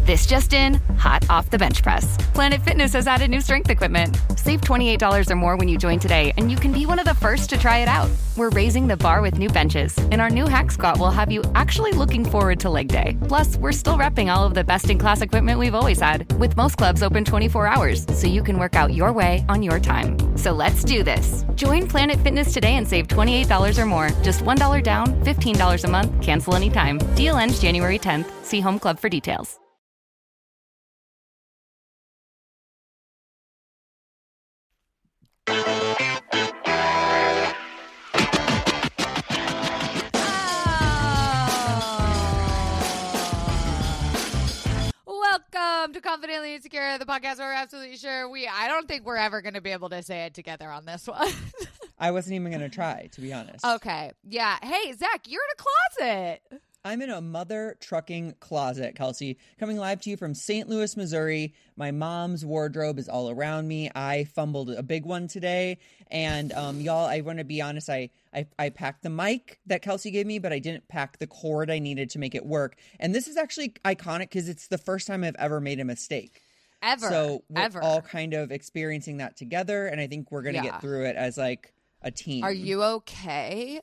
This just in, hot off the bench press. Planet Fitness has added new strength equipment. Save $28 or more when you join today, and you can be one of the first to try it out. We're raising the bar with new benches, and our new Hack Squat will have you actually looking forward to leg day. Plus, we're still repping all of the best-in-class equipment we've always had, with most clubs open 24 hours, so you can work out your way on your time. So let's do this. Join Planet Fitness today and save $28 or more. Just $1 down, $15 a month, cancel anytime. Deal ends January 10th. See Home Club for details. Welcome to Confidently Insecure, the podcast where we're absolutely sure I don't think we're ever going to be able to say it together on this one. I wasn't even going to try, to be honest. Okay. Yeah. Hey, Zach, you're in a closet. I'm in a mother trucking closet, Kelsey, coming live to you from St. Louis, Missouri. My mom's wardrobe is all around me. I fumbled a big one today. And y'all, I want to be honest, I packed the mic that Kelsey gave me, but I didn't pack the cord I needed to make it work. And this is actually iconic because it's the first time I've ever made a mistake. So we're all kind of experiencing that together. And I think we're going to get through it as like a team. Are you okay?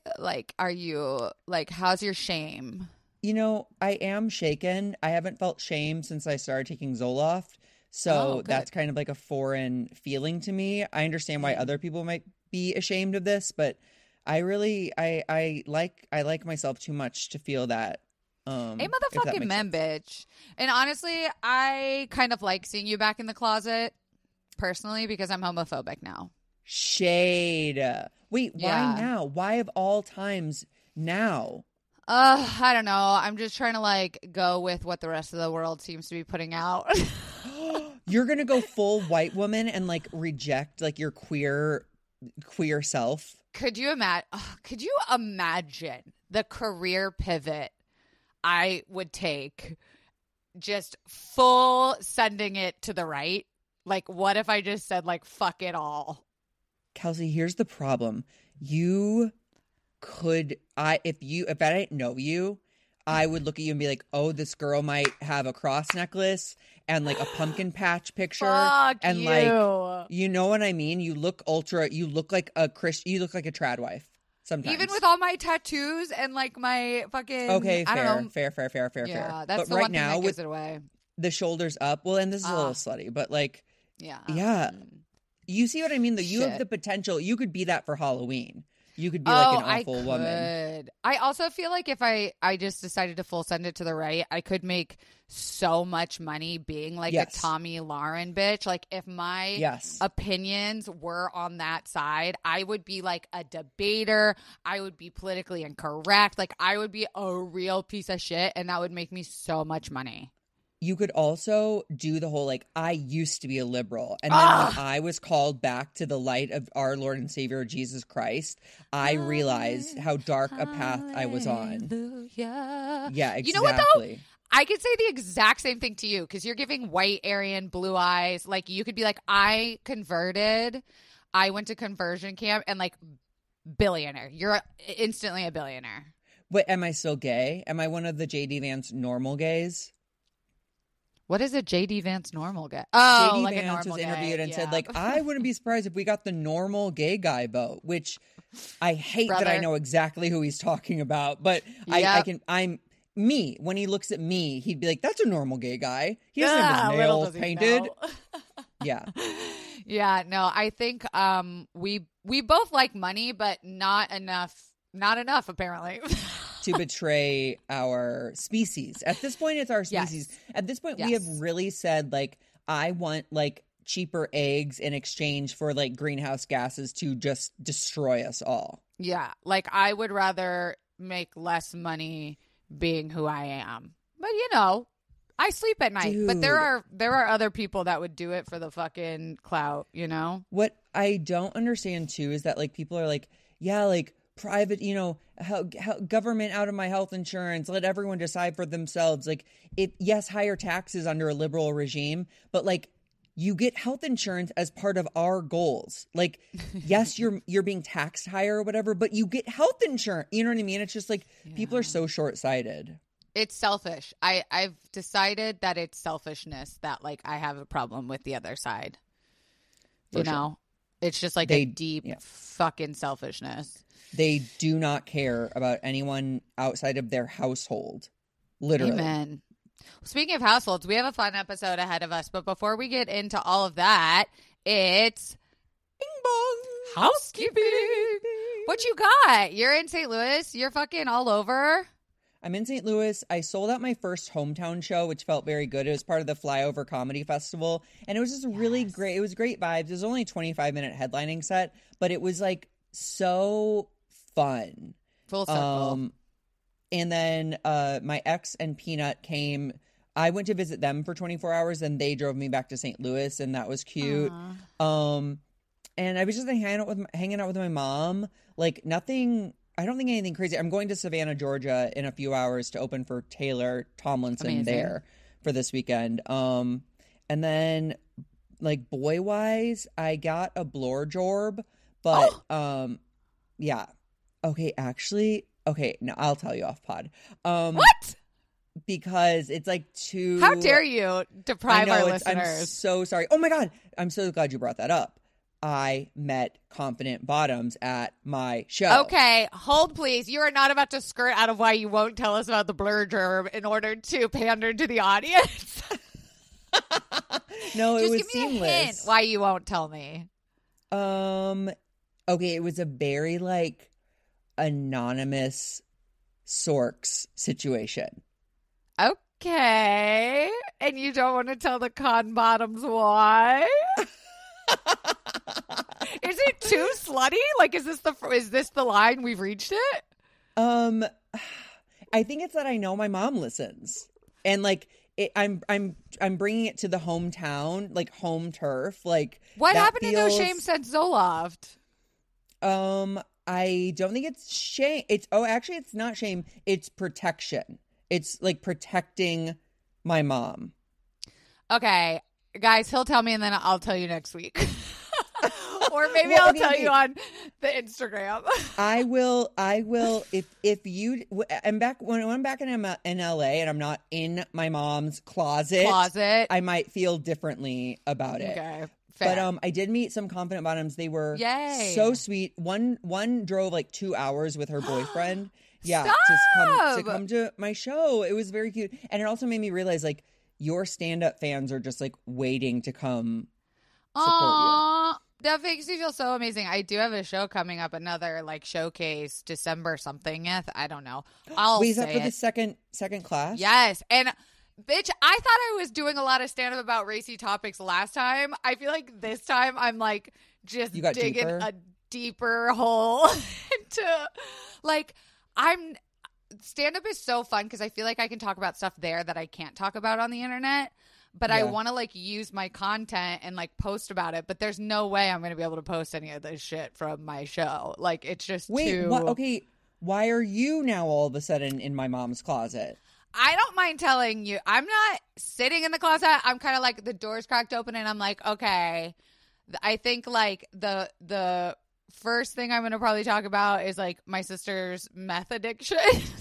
How's your shame? You know, I am shaken. I haven't felt shame since I started taking Zoloft. So that's kind of like a foreign feeling to me. I understand why other people might be ashamed of this, but I really, I like myself too much to feel that. A motherfucking man, bitch. And honestly, I kind of like seeing you back in the closet personally because I'm homophobic now. Shade. Wait, why now? Why of all times now? I don't know. I'm just trying to go with what the rest of the world seems to be putting out. You're going to go full white woman and reject your queer self? Could you imagine the career pivot I would take, just full sending it to the right? What if I just said fuck it all? Kelsey, here's the problem. If I didn't know you, I would look at you and be like, oh, this girl might have a cross necklace and a pumpkin patch picture. Fuck and you. You know what I mean? You look like a trad wife sometimes. Even with all my tattoos and my fucking okay, I don't know. fair. Yeah, that's but the right one thing now that gives it away. The shoulders up. Well, and this is a little slutty, but yeah. You see what I mean? Though you have the potential. You could be that for Halloween. You could be an awful woman. I also feel like if I just decided to full send it to the right, I could make so much money being a Tommy Lauren bitch. If my opinions were on that side, I would be a debater. I would be politically incorrect. I would be a real piece of shit, and that would make me so much money. You could also do the whole I used to be a liberal. And then when I was called back to the light of our Lord and Savior Jesus Christ, I realized how dark a path I was on. Yeah, exactly. You know what though? I could say the exact same thing to you because you're giving white, Aryan, blue eyes. You could be I converted. I went to conversion camp and billionaire. You're instantly a billionaire. But am I still gay? Am I one of the JD Vance normal gays? What is a JD Vance normal guy? Oh, JD Vance was interviewed and said, I wouldn't be surprised if we got the normal gay guy vote, which I hate that I know exactly who he's talking about. But when he looks at me, he'd be like, that's a normal gay guy. He doesn't have his nails painted. Yeah. Yeah, no, I think we both like money, but not enough apparently. To betray our species. At this point, it's our species. Yes. At this point, we have really said, I want, cheaper eggs in exchange for, greenhouse gases to just destroy us all. Yeah. I would rather make less money being who I am. But, I sleep at night. Dude. But there are other people that would do it for the fucking clout, What I don't understand, too, is that, people are private, how government out of my health insurance, let everyone decide for themselves. Higher taxes under a liberal regime, but you get health insurance as part of our goals. Yes, you're being taxed higher or whatever, but you get health insurance. You know what I mean? It's just people are so short-sighted. It's selfish. I've decided that it's selfishness that like I have a problem with the other side. You know, it's just like a deep fucking selfishness. They do not care about anyone outside of their household. Literally. Amen. Speaking of households, we have a fun episode ahead of us. But before we get into all of that, it's Bing Bong Housekeeping. What you got? You're in St. Louis. You're fucking all over. I'm in St. Louis. I sold out my first hometown show, which felt very good. It was part of the Flyover Comedy Festival. And it was just really great. It was great vibes. It was only a 25-minute headlining set, but it was like so fun. Full circle. And then my ex and Peanut came. I went to visit them for 24 hours, and they drove me back to St. Louis, and that was cute. And I was just hanging out with my mom. Like nothing. I don't think anything crazy. I'm going to Savannah, Georgia in a few hours to open for Taylor Tomlinson there for this weekend. And then like boy wise, I got a blowjob, but yeah. Okay, actually, no, I'll tell you off pod. What? Because it's like too. How dare you deprive our listeners? I'm so sorry. Oh my God. I'm so glad you brought that up. I met Confident Bottoms at my show. Okay, hold please. You are not about to skirt out of why you won't tell us about the blowjob in order to pander to the audience. No, it was Just give me seamless. a hint why you won't tell me. Okay, it was a very like anonymous Sorks situation. Okay, and you don't want to tell the Con Bottoms why? Is it too slutty? Like, is this the line we've reached it? I think it's that I know my mom listens, and like I'm bringing it to the hometown, like home turf. Like, what happened to No Shame since Zoloft? I don't think it's shame. Actually, it's not shame. It's protection. It's like protecting my mom. Okay, guys, he'll tell me, and then I'll tell you next week. Or maybe I'll tell you on the Instagram. I will. If you, I'm back when I'm back in LA and I'm not in my mom's closet. I might feel differently about it. Okay. Fair. But I did meet some Confident Bottoms. They were so sweet. One drove like 2 hours with her boyfriend. Yeah, to come to my show. It was very cute, and it also made me realize like your stand-up fans are just like waiting to come support you. That makes me feel so amazing. I do have a show coming up, another like showcase, December something. I don't know. Wait, is that for the second class? Yes. And bitch, I thought I was doing a lot of stand-up about racy topics last time. I feel like this time I'm like just digging a deeper hole into like stand-up is so fun because I feel like I can talk about stuff there that I can't talk about on the internet. But I want to like use my content and like post about it. But there's no way I'm going to be able to post any of this shit from my show. Like it's just too... Okay, why are you now all of a sudden in my mom's closet? I don't mind telling you. I'm not sitting in the closet. I'm kind of like the door's cracked open and I'm like, okay. I think like the first thing I'm going to probably talk about is like my sister's meth addiction.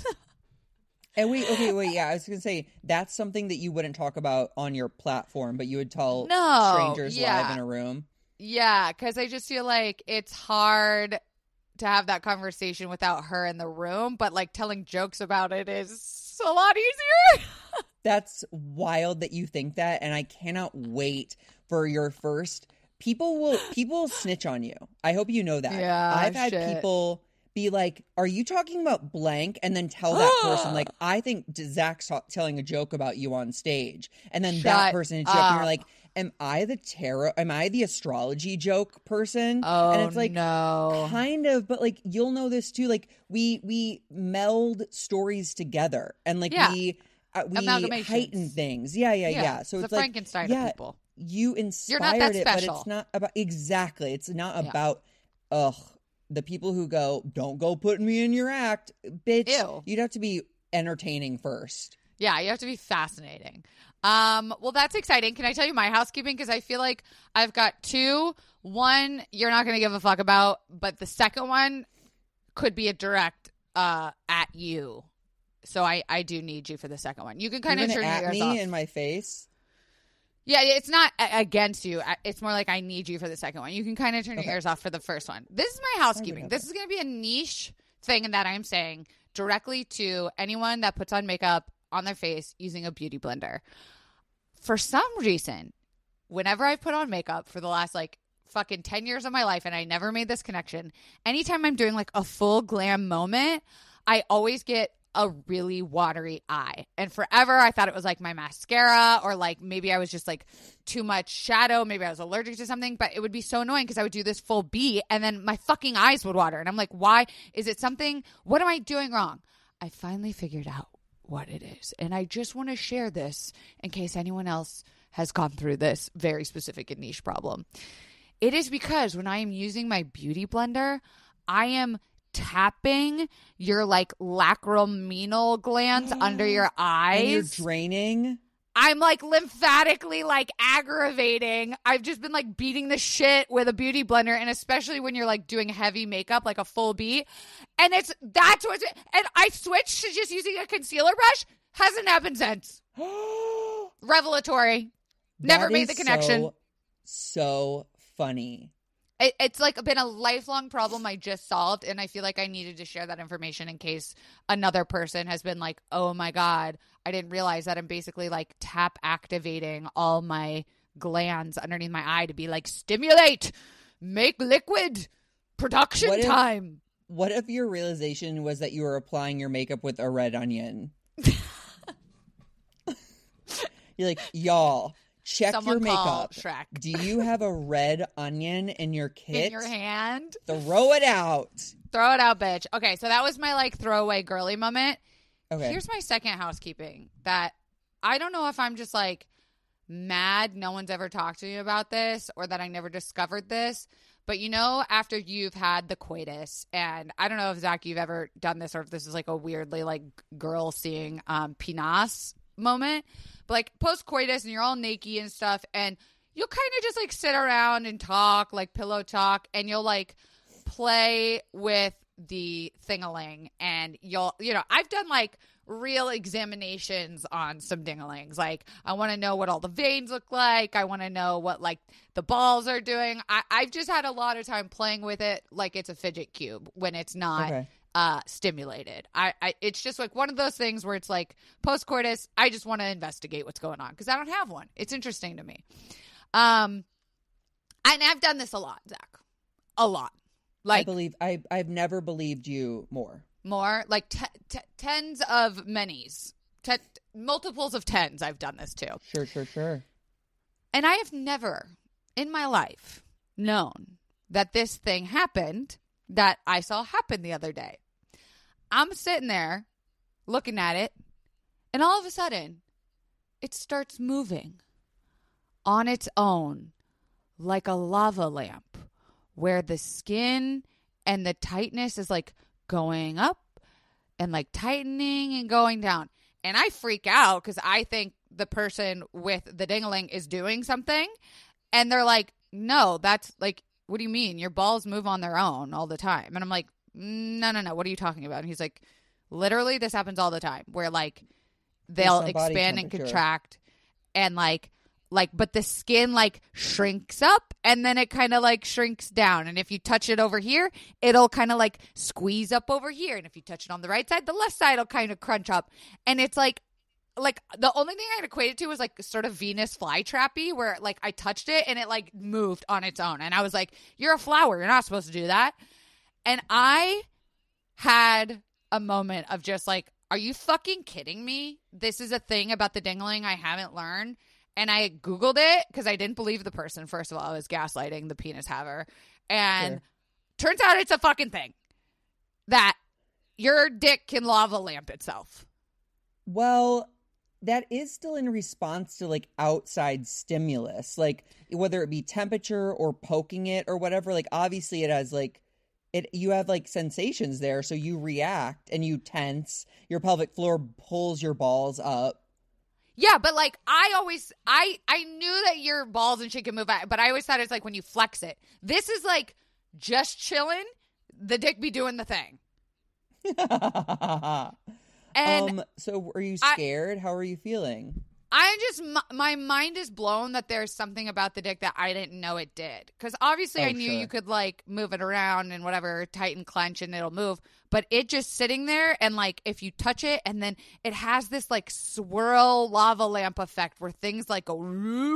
And wait, yeah, I was going to say, that's something that you wouldn't talk about on your platform, but you would tell strangers live in a room. Yeah, because I just feel like it's hard to have that conversation without her in the room, but like telling jokes about it is a lot easier. That's wild that you think that, and I cannot wait for your first... People will snitch on you. I hope you know that. Yeah, I've had people... be like, are you talking about blank? And then tell that person, like, I think Zach's telling a joke about you on stage. And then that person hits you up and you're like, am I the astrology joke person? Oh, and it's like, no. Kind of, but like, you'll know this too. Like, we meld stories together and like we heighten things. Yeah. So it's like Frankenstein of people. You inspired it, but it's not about, exactly. It's not about, the people who go, don't go putting me in your act. Bitch, ew. You'd have to be entertaining first. Yeah, you have to be fascinating. Well, that's exciting. Can I tell you my housekeeping? Because I feel like I've got two. One, you're not going to give a fuck about, but the second one could be a direct at you. So I do need you for the second one. You can kind of turn your ears off. Me in my face? Yeah, it's not against you. It's more like I need you for the second one. You can kind of turn your ears off for the first one. This is my housekeeping. This is going to be a niche thing that I'm saying directly to anyone that puts on makeup on their face using a beauty blender. For some reason, whenever I put on makeup for the last like fucking 10 years of my life, and I never made this connection, anytime I'm doing like a full glam moment, I always get a really watery eye. And forever I thought it was like my mascara, or like maybe I was just like too much shadow, maybe I was allergic to something, but it would be so annoying because I would do this full B and then my fucking eyes would water, and I'm like, why? Is it something? What am I doing wrong? I finally figured out what it is, and I just want to share this in case anyone else has gone through this very specific and niche problem. It is because when I am using my beauty blender, I am tapping your like lacrimal glands under your eyes. And you're draining? I'm like lymphatically like aggravating. I've just been like beating the shit with a beauty blender, and especially when you're like doing heavy makeup, like a full B. And that's what's, and I switched to just using a concealer brush. Hasn't happened since. Revelatory. Never made the connection. So funny. It's like been a lifelong problem I just solved, and I feel like I needed to share that information in case another person has been like, oh my God, I didn't realize that I'm basically like tap activating all my glands underneath my eye to be like, stimulate, make liquid, production time. What if your realization was that you were applying your makeup with a red onion? You're like, y'all. Check your makeup. Shrek. Do you have a red onion in your kit? In your hand? Throw it out. Throw it out, bitch. Okay, so that was my like throwaway girly moment. Okay. Here's my second housekeeping that I don't know if I'm just like mad no one's ever talked to me about this, or that I never discovered this. But you know, after you've had the coitus, and I don't know if Zach, you've ever done this, or if this is like a weirdly like girl seeing penis moment, but like post coitus and you're all naked and stuff, and you'll kind of just like sit around and talk, like pillow talk, and you'll like play with the thing-a-ling, and I've done like real examinations on some ding-a-lings. Like, I want to know what all the veins look like. I want to know what like the balls are doing. I've just had a lot of time playing with it like it's a fidget cube when it's not stimulated. It's just like one of those things where it's like post coitus, I just want to investigate what's going on because I don't have one. It's interesting to me. And I've done this a lot, Zach. A lot. Like, I've never believed you more. Like tens of many's. Multiples of tens I've done this too. Sure. And I have never in my life known that this thing happened that I saw happen the other day. I'm sitting there looking at it, and all of a sudden, it starts moving on its own like a lava lamp, where the skin and the tightness is like going up and like tightening and going down. And I freak out because I think the person with the ding-a-ling is doing something. And they're like, no, that's like, what do you mean? Your balls move on their own all the time. And I'm like, no. What are you talking about? And he's like, literally, this happens all the time where like they'll expand and contract and like, but the skin like shrinks up and then it kind of like shrinks down. And if you touch it over here, it'll kind of like squeeze up over here. And if you touch it on the right side, the left side will kind of crunch up. And it's like the only thing I could equate it to was like sort of Venus flytrappy, where like I touched it and it like moved on its own. And I was like, you're a flower. You're not supposed to do that. And I had a moment of just like, are you fucking kidding me? This is a thing about the ding-a-ling I haven't learned. And I Googled it because I didn't believe the person. First of all, I was gaslighting the penis haver. And turns out it's a fucking thing that your dick can lava lamp itself. Well, that is still in response to like outside stimulus, like whether it be temperature or poking it or whatever. Like obviously it has like you have like sensations there. So you react and you tense. Your pelvic floor pulls your balls up. Yeah, but like I knew that your balls and shit can move out, but I always thought it's like when you flex it. This is like just chilling, the dick be doing the thing. And so are you scared? How are you feeling? My mind is blown that there's something about the dick that I didn't know it did. Because obviously I knew you could like move it around and whatever, tighten, clench, and it'll move. But it just sitting there and like if you touch it and then it has this like swirl lava lamp effect where things like go,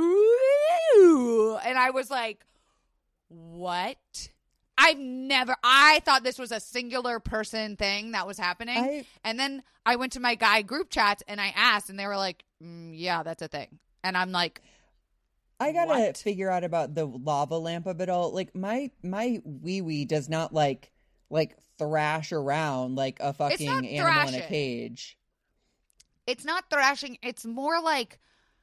and I was like, what? I thought this was a singular person thing that was happening. And then I went to my guy group chats and I asked and they were like, yeah, that's a thing. And I'm like, I gotta figure out about the lava lamp of it all. Like my wee does not like thrash around like a fucking animal in a cage. It's not thrashing. It's more like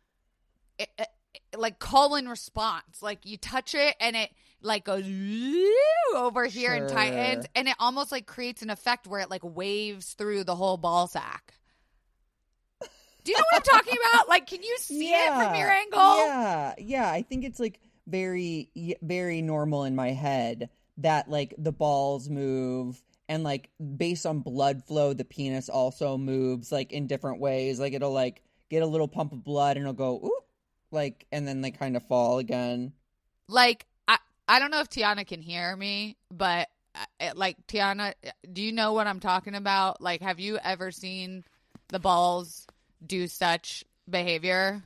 call and response. Like you touch it and it like goes over here and tightens, and it almost like creates an effect where it like waves through the whole ball sack. Do you know what I'm talking about? Like, can you see it from your angle? Yeah. I think it's like very, very normal in my head that like the balls move and like based on blood flow, the penis also moves like in different ways. Like it'll like get a little pump of blood and it'll go, ooh, like, and then they kind of fall again. Like, I don't know if Tiana can hear me, but like Tiana, do you know what I'm talking about? Like, have you ever seen the balls do such behavior?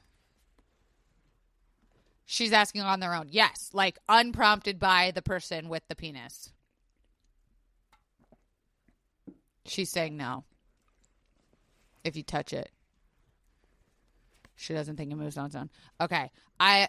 She's asking on their own. Yes, like unprompted by the person with the penis. She's saying no. If you touch it. She doesn't think it moves on its own. Okay. I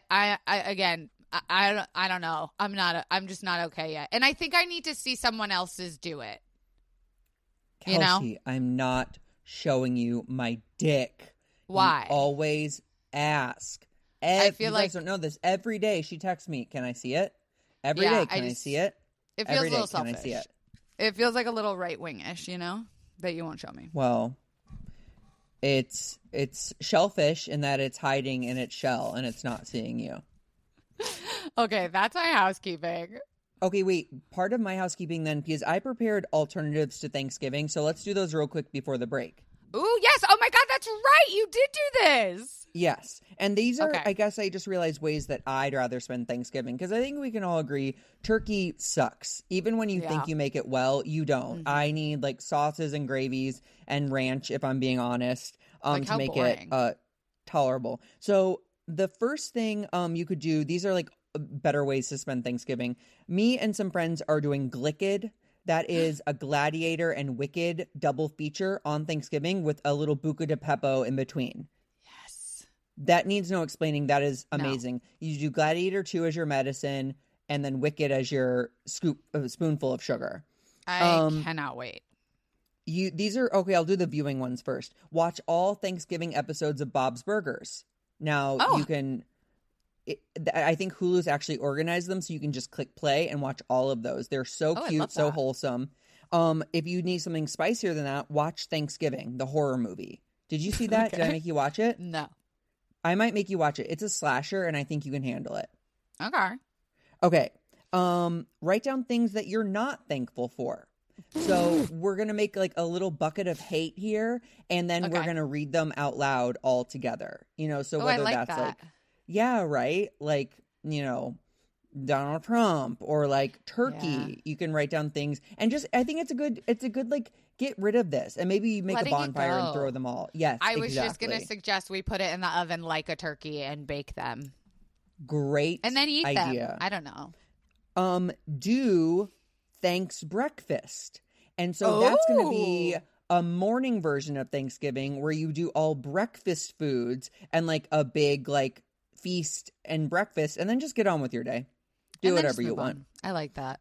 don't know. I'm just not okay yet. And I think I need to see someone else's do it. Kelsey, you know? I'm not showing you my dick. Why? You always ask. I feel you guys don't know this. Every day she texts me, can I see it? Every day, can I see it? It feels a little selfish. Can I see it? It feels like a little right-wing-ish, you know? That you won't show me. Well, it's shellfish in that it's hiding in its shell and it's not seeing you. Okay, that's my housekeeping. Okay, wait. Part of my housekeeping then, because I prepared alternatives to Thanksgiving, so let's do those real quick before the break. Ooh, yes. Oh, my God, that's right. You did do this. Yes. And these are, I guess I just realized ways that I'd rather spend Thanksgiving, because I think we can all agree turkey sucks. Even when you think you make it well, you don't. Mm-hmm. I need, like, sauces and gravies and ranch, if I'm being honest, to make it tolerable. So the first thing you could do, these are, like, better ways to spend Thanksgiving. Me and some friends are doing Glicked. That is a Gladiator and Wicked double feature on Thanksgiving with a little Buca de Beppo in between. Yes. That needs no explaining. That is amazing. No. You do Gladiator 2 as your medicine and then Wicked as your spoonful of sugar. I cannot wait. These are, okay, I'll do the viewing ones first. Watch all Thanksgiving episodes of Bob's Burgers. Now, you can... I think Hulu's actually organized them so you can just click play and watch all of those. They're so cute, so wholesome. If you need something spicier than that, watch Thanksgiving, the horror movie. Did you see that? Okay. Did I make you watch it? No. I might make you watch it. It's a slasher, and I think you can handle it. Okay. Write down things that you're not thankful for. So we're going to make like a little bucket of hate here, and then we're going to read them out loud all together. You know, so whether that's like... Yeah, right? Like, you know, Donald Trump or like turkey. You can write down things and just, I think it's a good like, get rid of this. And maybe you make a bonfire and throw them all. Yes, I was just going to suggest we put it in the oven like a turkey and bake them. Great and then eat idea. Them. I don't know. Do thanks breakfast. And so that's going to be a morning version of Thanksgiving where you do all breakfast foods and like a big like feast and breakfast, and then just get on with your day. Do whatever you want. I like that.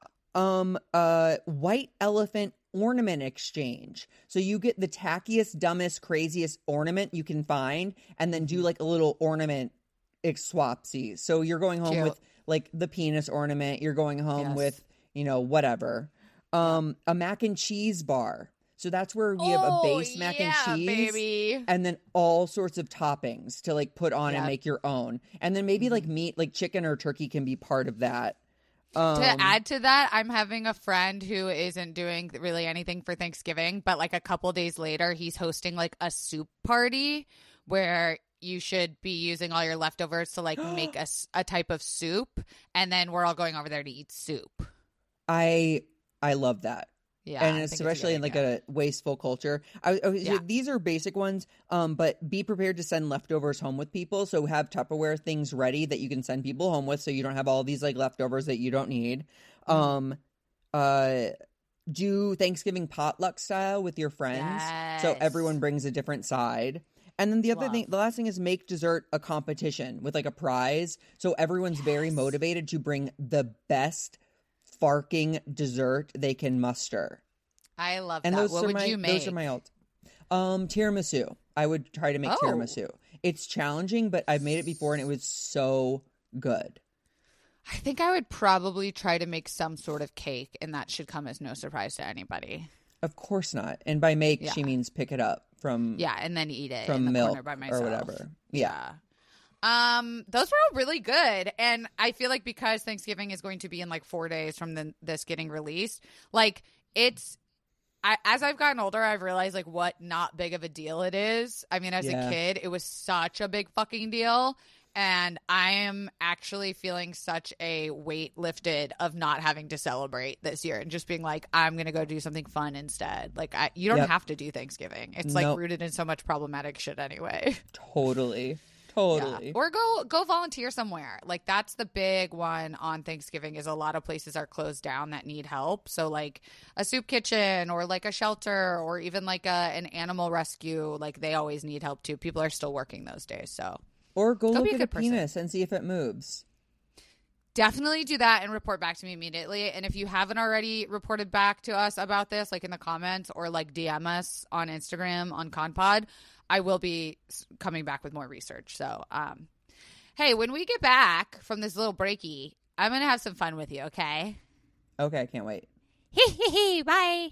White elephant ornament exchange. So you get the tackiest, dumbest, craziest ornament you can find, and then do like a little ornament swapsies. So you're going home with like the penis ornament. You're going home with, you know, whatever. A mac and cheese bar. So that's where you have a base mac and cheese, baby. And then all sorts of toppings to like put on and make your own. And then maybe like meat, like chicken or turkey can be part of that. To add to that, I'm having a friend who isn't doing really anything for Thanksgiving, but like a couple days later, he's hosting like a soup party where you should be using all your leftovers to like make a type of soup, and then we're all going over there to eat soup. I love that. Yeah, and especially in like a wasteful culture. These are basic ones, but be prepared to send leftovers home with people. So have Tupperware things ready that you can send people home with, so you don't have all these like leftovers that you don't need. Do Thanksgiving potluck style with your friends, so everyone brings a different side. And then the last thing is make dessert a competition with like a prize, so everyone's very motivated to bring the best farking dessert they can muster. I love that. What would you make? Those are my alt. Tiramisu. I would try to make tiramisu. It's challenging, but I've made it before and it was so good. I think I would probably try to make some sort of cake, and that should come as no surprise to anybody. Of course not. And by make, she means pick it up from and then eat it from in the milk corner by myself or whatever. Yeah. Those were all really good, and I feel like because Thanksgiving is going to be in like 4 days from this getting released, like as I've gotten older, I've realized like what not big of a deal it is. I mean, as a kid, it was such a big fucking deal, and I am actually feeling such a weight lifted of not having to celebrate this year and just being like, I'm gonna go do something fun instead. Like you don't have to do Thanksgiving. It's like rooted in so much problematic shit anyway. Totally. Yeah. Or go volunteer somewhere. Like that's the big one on Thanksgiving is a lot of places are closed down that need help. So like a soup kitchen or like a shelter or even like an animal rescue, like they always need help too. People are still working those days. So or go look at a penis and see if it moves. Definitely do that and report back to me immediately. And if you haven't already reported back to us about this, like in the comments or like DM us on Instagram on ConPod, I will be coming back with more research. So, hey, when we get back from this little breaky, I'm going to have some fun with you, okay? Okay, I can't wait. Bye.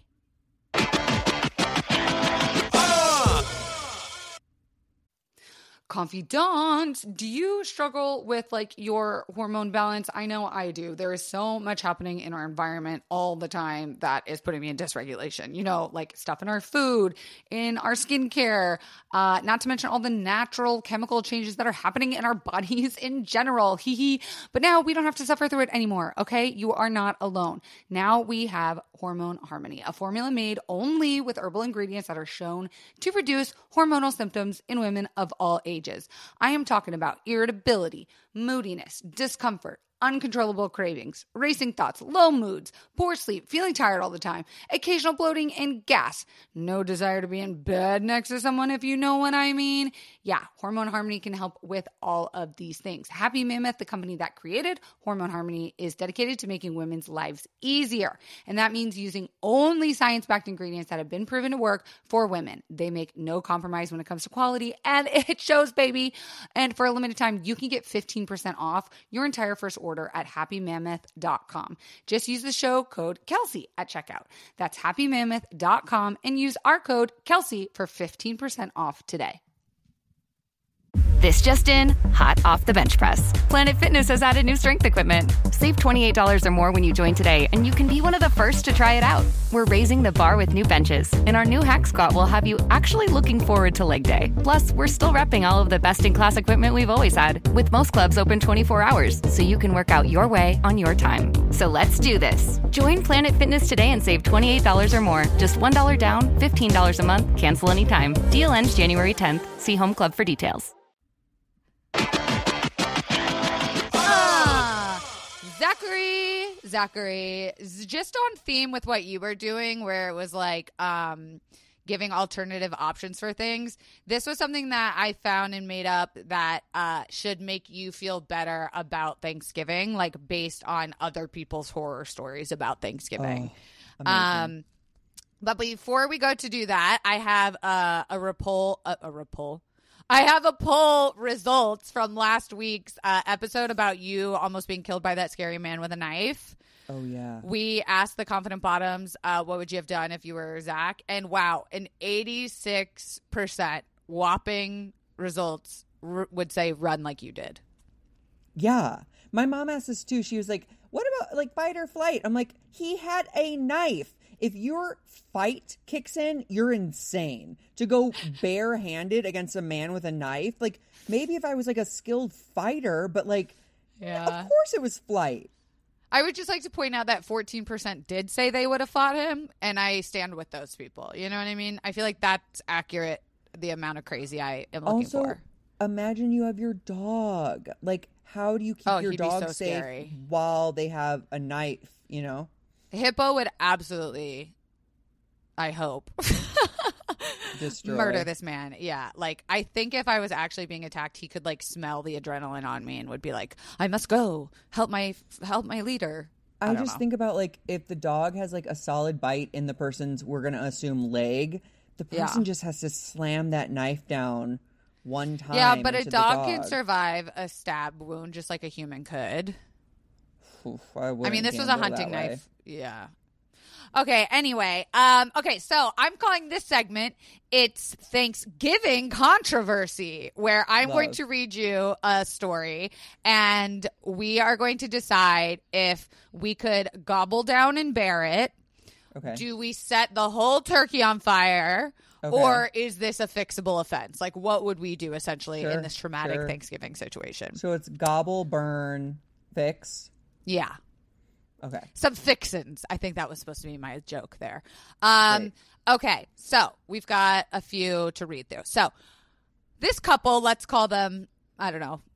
Confidant, do you struggle with like your hormone balance? I know I do. There is so much happening in our environment all the time that is putting me in dysregulation. You know, like stuff in our food, in our skincare, not to mention all the natural chemical changes that are happening in our bodies in general. But now we don't have to suffer through it anymore, okay? You are not alone. Now we have Hormone Harmony, a formula made only with herbal ingredients that are shown to reduce hormonal symptoms in women of all ages. I am talking about irritability, moodiness, discomfort, uncontrollable cravings, racing thoughts, low moods, poor sleep, feeling tired all the time, occasional bloating and gas, no desire to be in bed next to someone, if you know what I mean. Yeah, Hormone Harmony can help with all of these things. Happy Mammoth, the company that created Hormone Harmony, is dedicated to making women's lives easier. And that means using only science-backed ingredients that have been proven to work for women. They make no compromise when it comes to quality, and it shows, baby. And for a limited time, you can get 15% off your entire first order at happymammoth.com. Just use the show code Kelsey at checkout. That's happymammoth.com and use our code Kelsey for 15% off today. This just in, hot off the bench press. Planet Fitness has added new strength equipment. Save $28 or more when you join today, and you can be one of the first to try it out. We're raising the bar with new benches, and our new Hack Squat will have you actually looking forward to leg day. Plus, we're still repping all of the best-in-class equipment we've always had, with most clubs open 24 hours, so you can work out your way on your time. So let's do this. Join Planet Fitness today and save $28 or more. Just $1 down, $15 a month, cancel anytime. Deal ends January 10th. See Home Club for details. Zachary, just on theme with what you were doing, where it was like giving alternative options for things. This was something that I found and made up that should make you feel better about Thanksgiving, like based on other people's horror stories about Thanksgiving. Amazing. But before we go to do that, I have I have a poll results from last week's episode about you almost being killed by that scary man with a knife. Oh, yeah. We asked the Confident Bottoms, what would you have done if you were Zach? And wow, an 86% whopping results would say run like you did. Yeah. My mom asked this too. She was like, what about like fight or flight? I'm like, he had a knife. If your fight kicks in, you're insane. To go barehanded against a man with a knife. Like, maybe if I was like a skilled fighter, but like, of course it was flight. I would just like to point out that 14% did say they would have fought him, and I stand with those people. You know what I mean? I feel like that's accurate, the amount of crazy I am looking for. Also, imagine you have your dog. Like, how do you keep your dog safe while they have a knife, you know? Hippo would absolutely, I hope, murder this man. Yeah. Like, I think if I was actually being attacked, he could like smell the adrenaline on me and would be like, I must go help my leader. I just think about like if the dog has like a solid bite in the person's, we're going to assume, leg, the person just has to slam that knife down one time. Yeah, but a dog can survive a stab wound just like a human could. Oof, I mean, this was a hunting knife. Yeah. Okay, anyway. Okay, so I'm calling this segment It's Thanksgiving Controversy, where I'm going to read you a story, and we are going to decide if we could gobble down and bear it. Okay. Do we set the whole turkey on fire? Okay. Or is this a fixable offense? Like, what would we do, essentially, in this traumatic Thanksgiving situation? So it's gobble, burn, fix? Yeah. Okay. Some fixins. I think that was supposed to be my joke there. Okay, so we've got a few to read through. So this couple, let's call them, I don't know,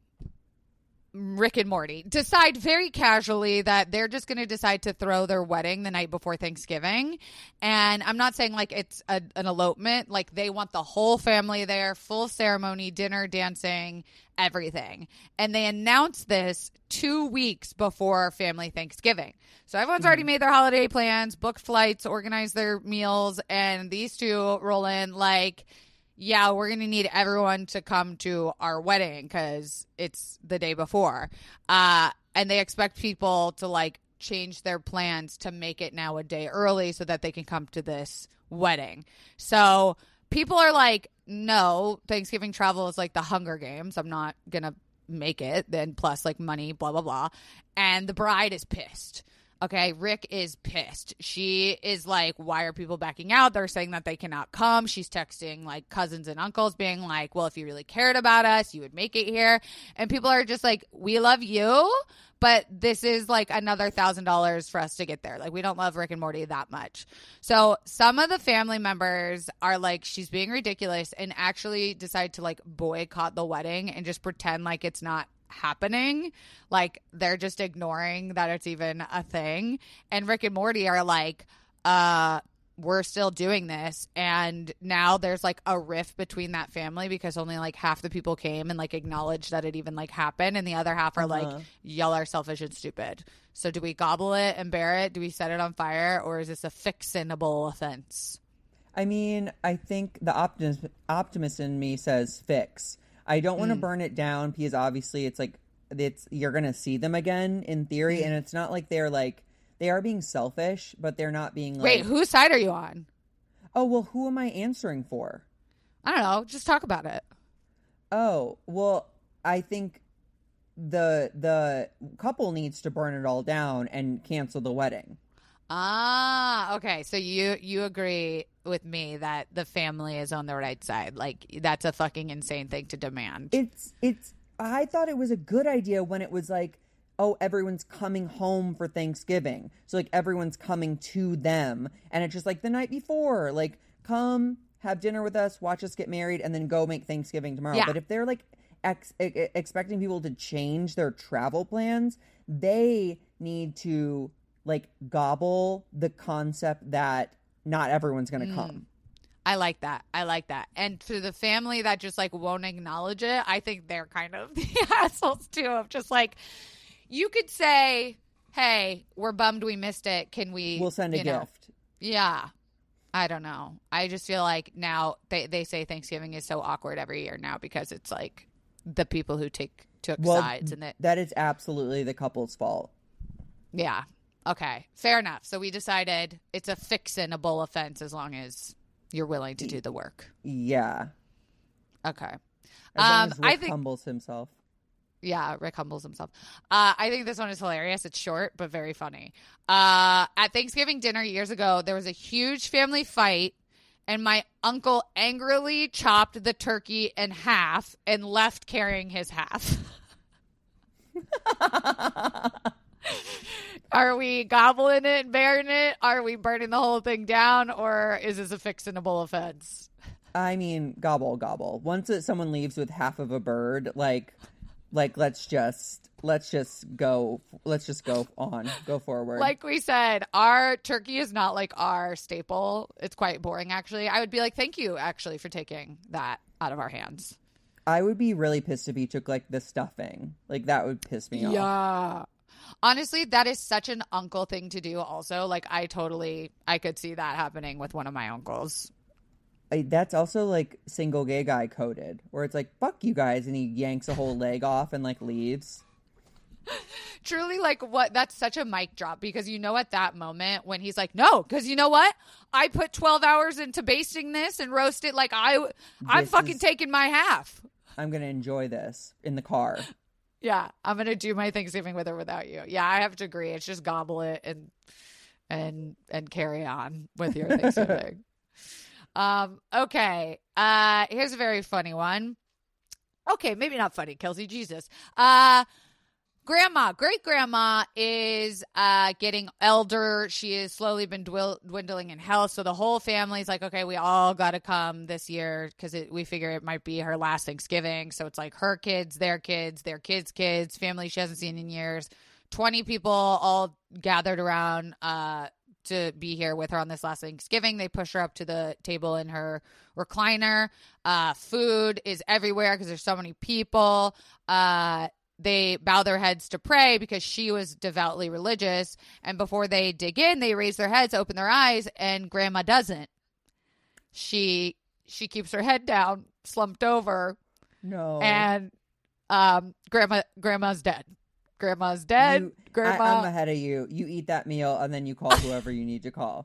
Rick and Morty, decide very casually that they're just going to decide to throw their wedding the night before Thanksgiving. And I'm not saying like it's an elopement. Like, they want the whole family there, full ceremony, dinner, dancing, everything. And they announced this 2 weeks before family Thanksgiving. So everyone's already made their holiday plans, booked flights, organized their meals. And these two roll in like, yeah, we're going to need everyone to come to our wedding because it's the day before. And they expect people to like change their plans to make it now a day early so that they can come to this wedding. So people are like, no, Thanksgiving travel is like the Hunger Games. I'm not going to make it. Then plus like money, blah, blah, blah. And the bride is pissed. Okay, Rick is pissed. She is like, why are people backing out? They're saying that they cannot come. She's texting like cousins and uncles being like, well, if you really cared about us, you would make it here. And people are just like, we love you, but this is like another $1,000 for us to get there. Like, we don't love Rick and Morty that much. So some of the family members are like, she's being ridiculous, and actually decide to like boycott the wedding and just pretend like it's not happening. Like, they're just ignoring that it's even a thing. And Rick and Morty are like, we're still doing this. And now there's like a rift between that family because only like half the people came and like acknowledged that it even like happened, and the other half are like, y'all are selfish and stupid. So do we gobble it and bear it? Do we set it on fire? Or is this a fixinable offense? I mean, I think the optimist in me says fix. I don't want to burn it down because obviously it's like you're going to see them again in theory. And it's not like they are being selfish, but they're not being like. Wait, whose side are you on? Oh, well, who am I answering for? I don't know. Just talk about it. Oh, well, I think the couple needs to burn it all down and cancel the wedding. Ah, okay. So you agree with me that the family is on the right side. Like, that's a fucking insane thing to demand. I thought it was a good idea when it was like, oh, everyone's coming home for Thanksgiving. So like everyone's coming to them. And it's just like the night before, like, come have dinner with us, watch us get married, and then go make Thanksgiving tomorrow. Yeah. But if they're like expecting people to change their travel plans, they need to like gobble the concept that not everyone's going to come. I like that. And to the family that just like won't acknowledge it, I think they're kind of the assholes too, of just like, you could say, hey, we're bummed we missed it. We'll send a gift. Yeah. I don't know. I just feel like now they say Thanksgiving is so awkward every year now because it's like the people who took sides. And that is absolutely the couple's fault. Yeah. Okay, fair enough. So we decided it's a fixinable offense as long as you're willing to do the work. Yeah. Okay. As long as Rick humbles himself. Yeah, Rick humbles himself. I think this one is hilarious. It's short, but very funny. At Thanksgiving dinner years ago, there was a huge family fight, and my uncle angrily chopped the turkey in half and left carrying his half. Are we gobbling it and burying it? Are we burning the whole thing down? Or is this a fixable offense? I mean, gobble, gobble. Once someone leaves with half of a bird, like let's just go forward. Like we said, our turkey is not like our staple. It's quite boring, actually. I would be like, thank you, actually, for taking that out of our hands. I would be really pissed if he took like the stuffing. Like that would piss me off. Yeah. Honestly, that is such an uncle thing to do also. Like I could see that happening with one of my uncles. That's also like single gay guy coded, where it's like, fuck you guys, and he yanks a whole leg off and like leaves. Truly, like, what? That's such a mic drop, because you know at that moment when he's like, no, because you know what? I put 12 hours into basting this and roast it. Like I'm fucking taking my half. I'm going to enjoy this in the car. Yeah, I'm going to do my Thanksgiving with or without you. Yeah, I have to agree. It's just gobble it and carry on with your Thanksgiving. Okay. Here's a very funny one. Okay, maybe not funny, Kelsey. Jesus. Great grandma is getting elder. She has slowly been dwindling in health. So the whole family's like, okay, we all got to come this year because we figure it might be her last Thanksgiving. So it's like her kids, their kids, their kids' kids, family she hasn't seen in years. 20 people all gathered around to be here with her on this last Thanksgiving. They push her up to the table in her recliner. Food is everywhere because there's so many people. They bow their heads to pray because she was devoutly religious. And before they dig in, they raise their heads, open their eyes, and Grandma doesn't. She keeps her head down, slumped over. No. And Grandma's dead. Grandma's dead. I'm ahead of you. You eat that meal and then you call whoever you need to call.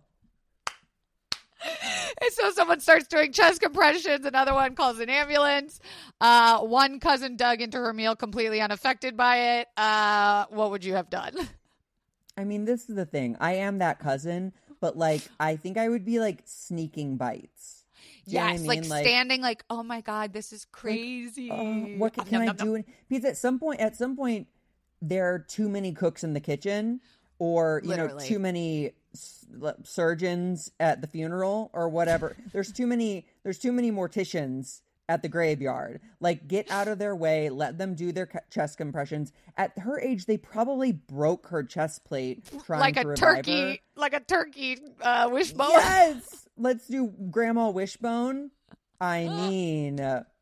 And so someone starts doing chest compressions. Another one calls an ambulance. One cousin dug into her meal completely unaffected by it. What would you have done? I mean, this is the thing. I am that cousin, but like, I think I would be like sneaking bites. Yes, like standing like, oh my God, this is crazy. Like, what can I do? Because at some point, there are too many cooks in the kitchen, or Literally. Too many surgeons at the funeral or whatever. There's too many morticians at the graveyard. Like, get out of their way, let them do their chest compressions. At her age, they probably broke her chest plate trying to revive her. Like a turkey wishbone. Yes, let's do Grandma Wishbone. I mean,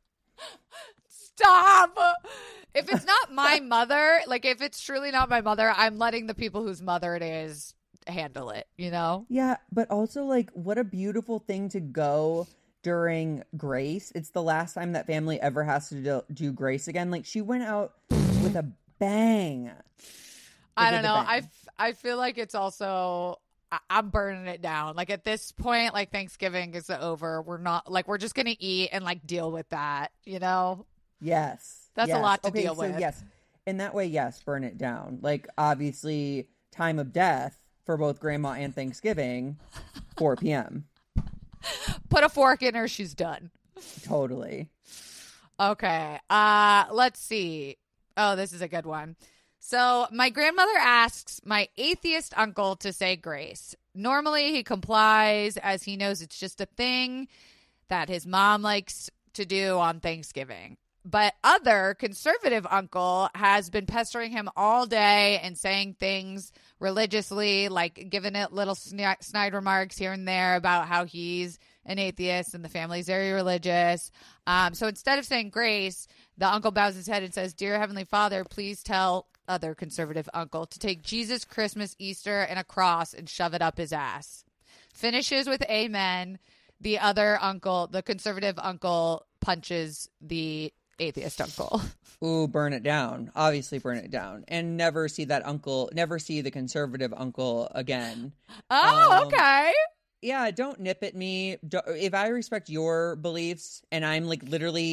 stop. If it's not my mother, like if it's truly not my mother, I'm letting the people whose mother it is handle it, you know? Yeah, but also like what a beautiful thing to go during Grace. It's the last time that family ever has to do Grace again. Like she went out with a bang. I don't know. I feel like it's also I'm burning it down. Like at this point, like Thanksgiving is over. We're just gonna eat and like deal with that, you know? Yes. That's a lot to deal with. Yes. In that way, yes, burn it down. Like, obviously, time of death for both Grandma and Thanksgiving, 4 p.m. Put a fork in her, she's done. Totally. Okay. Let's see. Oh, this is a good one. So, my grandmother asks my atheist uncle to say grace. Normally, he complies as he knows it's just a thing that his mom likes to do on Thanksgiving. But other conservative uncle has been pestering him all day and saying things religiously, like giving it little snide remarks here and there about how he's an atheist and the family's very religious. So instead of saying grace, the uncle bows his head and says, "Dear Heavenly Father, please tell other conservative uncle to take Jesus, Christmas, Easter, and a cross and shove it up his ass." Finishes with amen. The other uncle, the conservative uncle, punches the atheist uncle. Ooh, burn it down. Obviously burn it down. And never see the conservative uncle again. Oh, okay. Yeah, don't nip at me. If I respect your beliefs and I'm like literally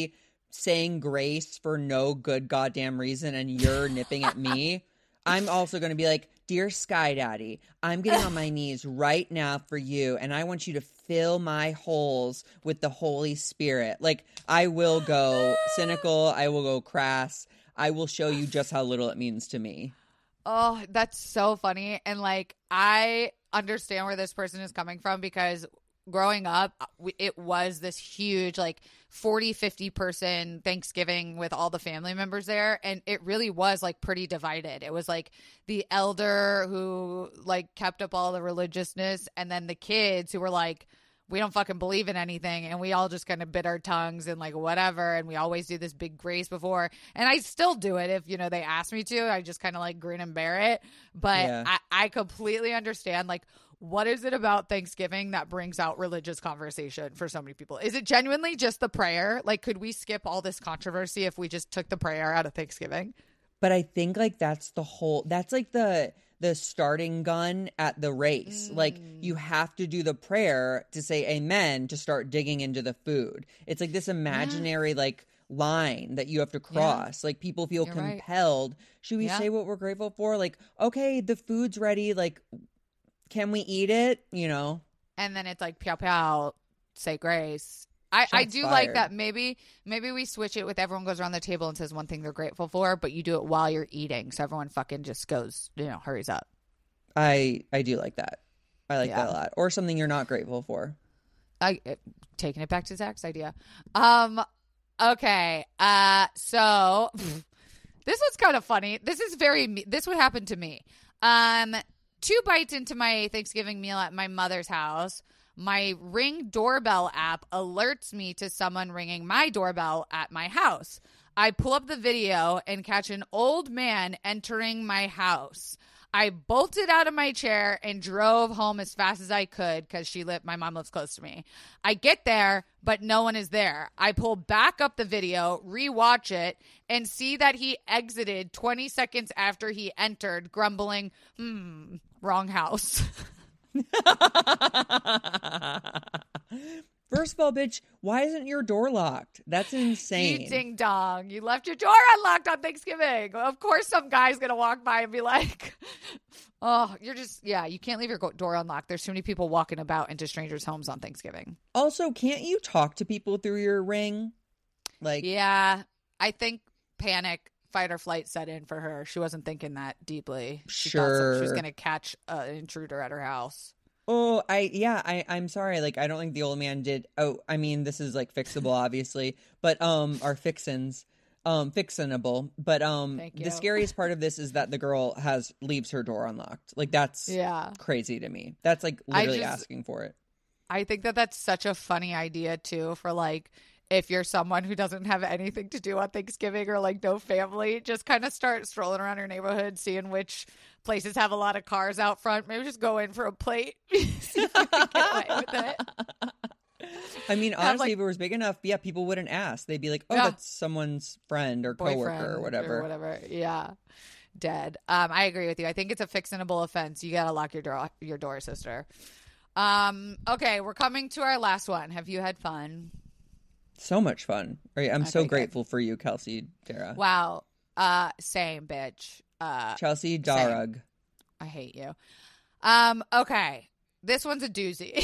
saying grace for no good goddamn reason and you're nipping at me, I'm also going to be like, dear Sky Daddy, I'm getting on my knees right now for you, and I want you to fill my holes with the Holy Spirit. Like, I will go cynical. I will go crass. I will show you just how little it means to me. Oh, that's so funny. And like, I understand where this person is coming from because growing up, it was this huge, like 40, 50 person Thanksgiving with all the family members there. And it really was like pretty divided. It was like the elder who like kept up all the religiousness, and then the kids who were like, we don't fucking believe in anything, and we all just kind of bit our tongues and like whatever, and we always do this big grace before, and I still do it if, you know, they ask me to. I just kind of like grin and bear it, but yeah. I completely understand, like, what is it about Thanksgiving that brings out religious conversation for so many people? Is it genuinely just the prayer? Like, could we skip all this controversy if we just took the prayer out of Thanksgiving? But I think like that's like the starting gun at the race. Like, you have to do the prayer to say amen to start digging into the food. It's like this imaginary like line that you have to cross. Like, people feel compelled. Right. Should we say what we're grateful for? Like, okay, the food's ready. Like, can we eat it? You know? And then it's like, pow, pow, say grace. I do fired. Like that. Maybe we switch it with everyone goes around the table and says one thing they're grateful for, but you do it while you're eating. So everyone fucking just goes, you know, hurries up. I do like that. I like that a lot. Or something you're not grateful for. Taking it back to Zach's idea. Okay. So this was kind of funny. This would happen to me. 2 bites into my Thanksgiving meal at my mother's house, my Ring doorbell app alerts me to someone ringing my doorbell at my house. I pull up the video and catch an old man entering my house. I bolted out of my chair and drove home as fast as I could because my mom lives close to me. I get there, but no one is there. I pull back up the video, rewatch it, and see that he exited 20 seconds after he entered, grumbling, wrong house. First of all, bitch, why isn't your door locked? That's insane. You ding dong. You left your door unlocked on Thanksgiving. Of course some guy's going to walk by and be like, oh, you can't leave your door unlocked. There's too many people walking about into strangers' homes on Thanksgiving. Also, can't you talk to people through your Ring? Like, yeah, I think panic, fight or flight set in for her. She wasn't thinking that deeply. She thought she was going to catch an intruder at her house. Oh, I'm sorry. Like, I don't think the old man did. Oh, I mean, this is like fixable, obviously, but our fixins, fixinable. But the scariest part of this is that the girl leaves her door unlocked. Like, that's crazy to me. That's like literally asking for it. I think that's such a funny idea too, for like, if you're someone who doesn't have anything to do on Thanksgiving or like no family, just kind of start strolling around your neighborhood, seeing which places have a lot of cars out front. Maybe just go in for a plate. See if you can get away with it. I mean, honestly, if it was big enough, people wouldn't ask. They'd be like, oh, that's someone's friend or coworker or whatever. Yeah. Dead. I agree with you. I think it's a fixinable offense. You got to lock your door, sister. Okay, we're coming to our last one. Have you had fun? So much fun. I'm so grateful for you, Kelsey Dara. Wow. Same, bitch. Chelsea Darug. I hate you. Okay. This one's a doozy.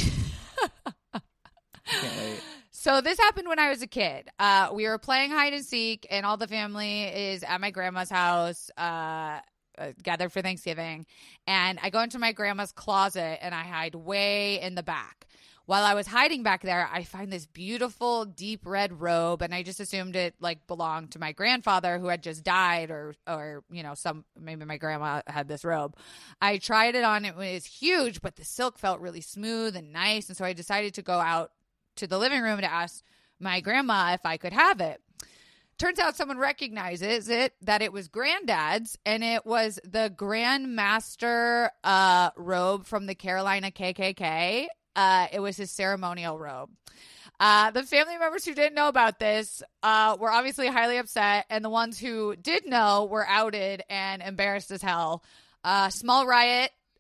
Can't wait. So this happened when I was a kid. We were playing hide and seek, and all the family is at my grandma's house, gathered for Thanksgiving. And I go into my grandma's closet, and I hide way in the back. While I was hiding back there, I find this beautiful deep red robe, and I just assumed it like belonged to my grandfather who had just died, or you know, maybe my grandma had this robe. I tried it on; it was huge, but the silk felt really smooth and nice, and so I decided to go out to the living room to ask my grandma if I could have it. Turns out someone recognizes that it was Granddad's, and it was the Grand Master robe from the Carolina KKK. It was his ceremonial robe. The family members who didn't know about this were obviously highly upset, and the ones who did know were outed and embarrassed as hell. Small riot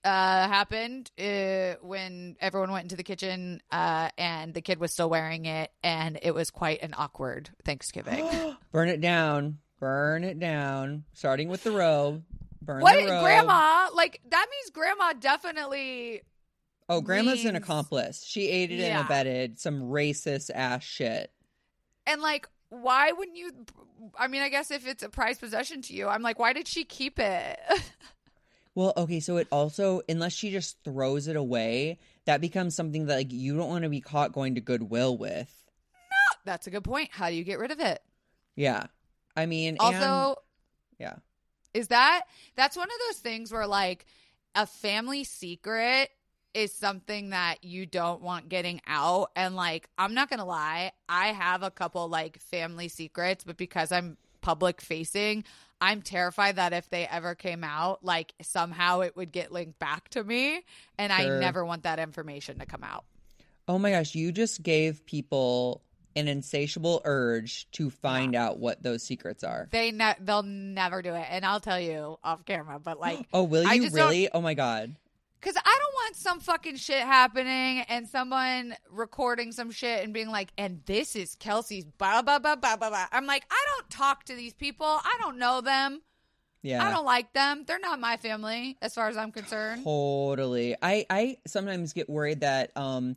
happened when everyone went into the kitchen and the kid was still wearing it, and it was quite an awkward Thanksgiving. Burn it down. Burn it down. Starting with the robe. Burn what? the robe. Grandma? Like, that means Grandma definitely... Oh, Grandma's an accomplice. She aided and abetted some racist ass shit. And, like, why wouldn't you... I mean, I guess if it's a prized possession to you, I'm like, why did she keep it? Well, okay, so it also, unless she just throws it away, that becomes something that, like, you don't want to be caught going to Goodwill with. No, that's a good point. How do you get rid of it? Yeah. I mean, also... yeah. That's one of those things where, like, a family secret is something that you don't want getting out. And, like, I'm not gonna lie, I have a couple, like, family secrets, but because I'm public facing, I'm terrified that if they ever came out, like, somehow it would get linked back to me, and sure. I never want that information to come out. Oh my gosh, you just gave people an insatiable urge to find out what those secrets are. They'll never do it, and I'll tell you off camera, but, like... Oh, will you really? Oh my God. Because I don't want some fucking shit happening and someone recording some shit and being like, and this is Kelsey's blah, blah, blah, blah, blah, blah. I'm like, I don't talk to these people. I don't know them. Yeah. I don't like them. They're not my family as far as I'm concerned. Totally. I sometimes get worried that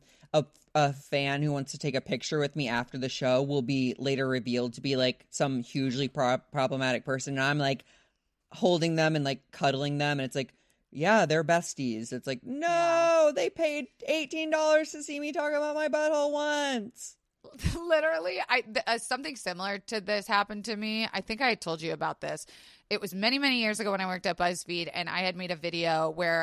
a fan who wants to take a picture with me after the show will be later revealed to be like some hugely problematic person. And I'm like holding them and like cuddling them. And it's like, yeah, they're besties. It's like, no, they paid $18 to see me talk about my butthole once. Literally, something similar to this happened to me. I think I told you about this. It was many, many years ago when I worked at BuzzFeed, and I had made a video where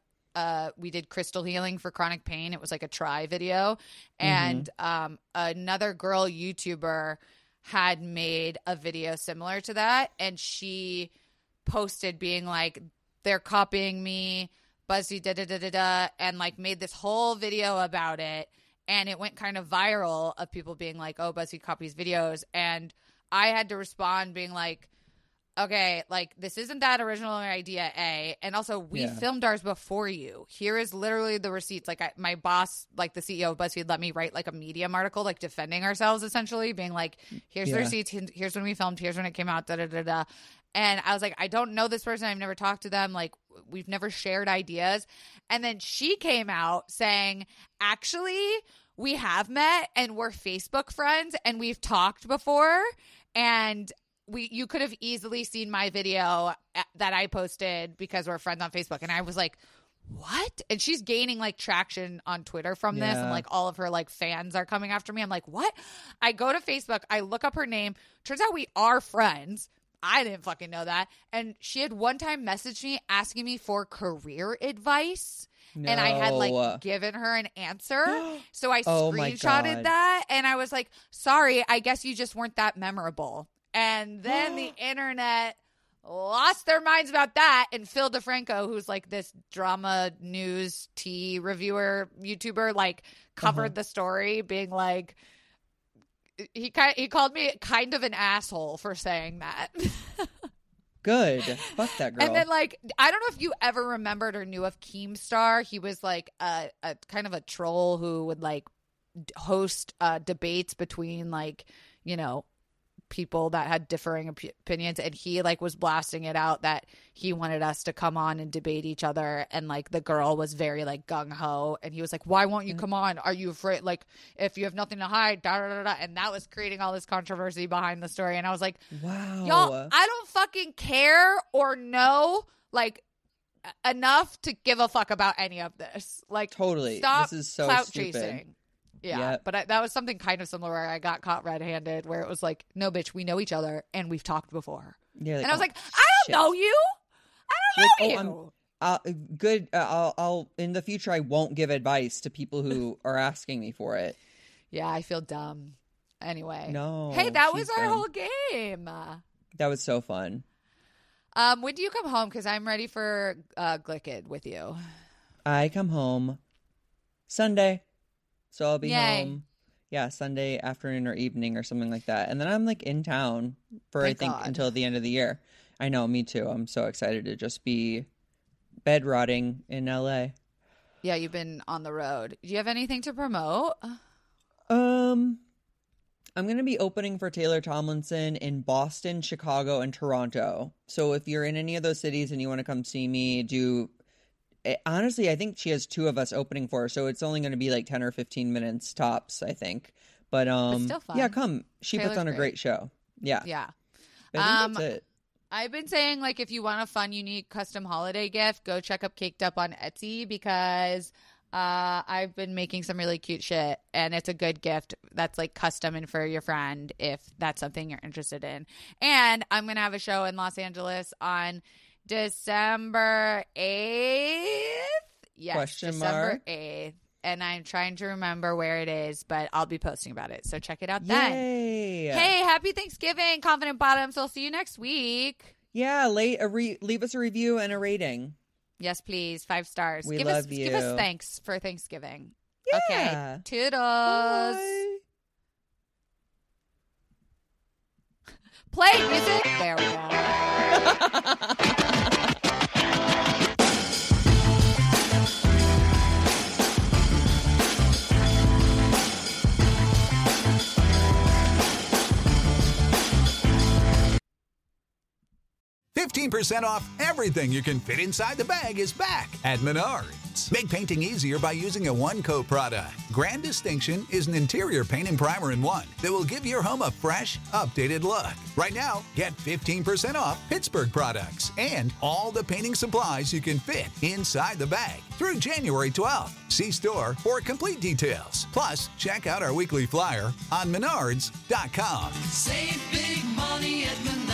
we did crystal healing for chronic pain. It was like a try video. And another girl YouTuber had made a video similar to that, and she posted being like, they're copying me, BuzzFeed, da-da-da-da-da, and, like, made this whole video about it, and it went kind of viral of people being like, oh, BuzzFeed copies videos, and I had to respond being like, okay, like, this isn't that original idea, A, and also, we filmed ours before you. Here is literally the receipts. Like, my boss, like, the CEO of BuzzFeed, let me write, like, a Medium article, like, defending ourselves, essentially, being like, here's the receipts, here's when we filmed, here's when it came out, da-da-da-da. And I was like, I don't know this person. I've never talked to them. Like, we've never shared ideas. And then she came out saying, actually, we have met and we're Facebook friends and we've talked before. And you could have easily seen my video that I posted because we're friends on Facebook. And I was like, what? And she's gaining, like, traction on Twitter from this. And, like, all of her, like, fans are coming after me. I'm like, what? I go to Facebook. I look up her name. Turns out we are friends. I didn't fucking know that. And she had one time messaged me asking me for career advice. No. And I had, like, given her an answer. So I screenshotted that. And I was like, sorry, I guess you just weren't that memorable. And then the internet lost their minds about that. And Phil DeFranco, who's, like, this drama news tea reviewer YouTuber, like, covered the story being like, he called me kind of an asshole for saying that. Good. Fuck that girl. And then, like, I don't know if you ever remembered or knew of Keemstar. He was, like, a kind of a troll who would, like, host debates between, like, you know, people that had differing opinions, and he, like, was blasting it out that he wanted us to come on and debate each other, and, like, the girl was very, like, gung-ho, and he was like, why won't you come on? Are you afraid? Like, if you have nothing to hide, da-da-da-da, and that was creating all this controversy behind the story, and I was like, wow, y'all, I don't fucking care or know, like, enough to give a fuck about any of this. Like, totally. Stop this is so clout stupid. Chasing. Yeah, but that was something kind of similar where I got caught red-handed, where it was like, no, bitch, we know each other and we've talked before. Yeah, like, and I was like, I don't know you. I don't know you. Good. I'll in the future, I won't give advice to people who are asking me for it. Yeah, I feel dumb. Anyway. No. Hey, that was our whole game. That was so fun. When do you come home? Because I'm ready for Glicked with you. I come home Sunday. So I'll be home, Sunday afternoon or evening or something like that. And then I'm, like, in town for, I think, until the end of the year. I know, me too. I'm so excited to just be bed rotting in LA. Yeah, you've been on the road. Do you have anything to promote? I'm going to be opening for Taylor Tomlinson in Boston, Chicago, and Toronto. So if you're in any of those cities and you want to come see me, honestly, I think she has 2 of us opening for her, so it's only going to be like 10 or 15 minutes tops, I think. But still fun. Yeah, come. She puts on a great show. Yeah. Yeah. I think that's it. I've been saying, like, if you want a fun, unique, custom holiday gift, go check up Caked Up on Etsy, because I've been making some really cute shit, and it's a good gift that's, like, custom and for your friend if that's something you're interested in. And I'm going to have a show in Los Angeles on December 8th. Yes, December 8th. And I'm trying to remember where it is, but I'll be posting about it. So check it out then. Yay. Hey, happy Thanksgiving, Confident Bottoms. I'll see you next week. Yeah, leave us a review and a rating. Yes, please. 5 stars. We love you. Give us thanks for Thanksgiving. Yeah. Okay. Toodles. Bye. Play music. There we go. 15% off everything you can fit inside the bag is back at Menards. Make painting easier by using a one-coat product. Grand Distinction is an interior paint and primer in one that will give your home a fresh, updated look. Right now, get 15% off Pittsburgh products and all the painting supplies you can fit inside the bag through January 12th. See store for complete details. Plus, check out our weekly flyer on Menards.com. Save big money at Menards.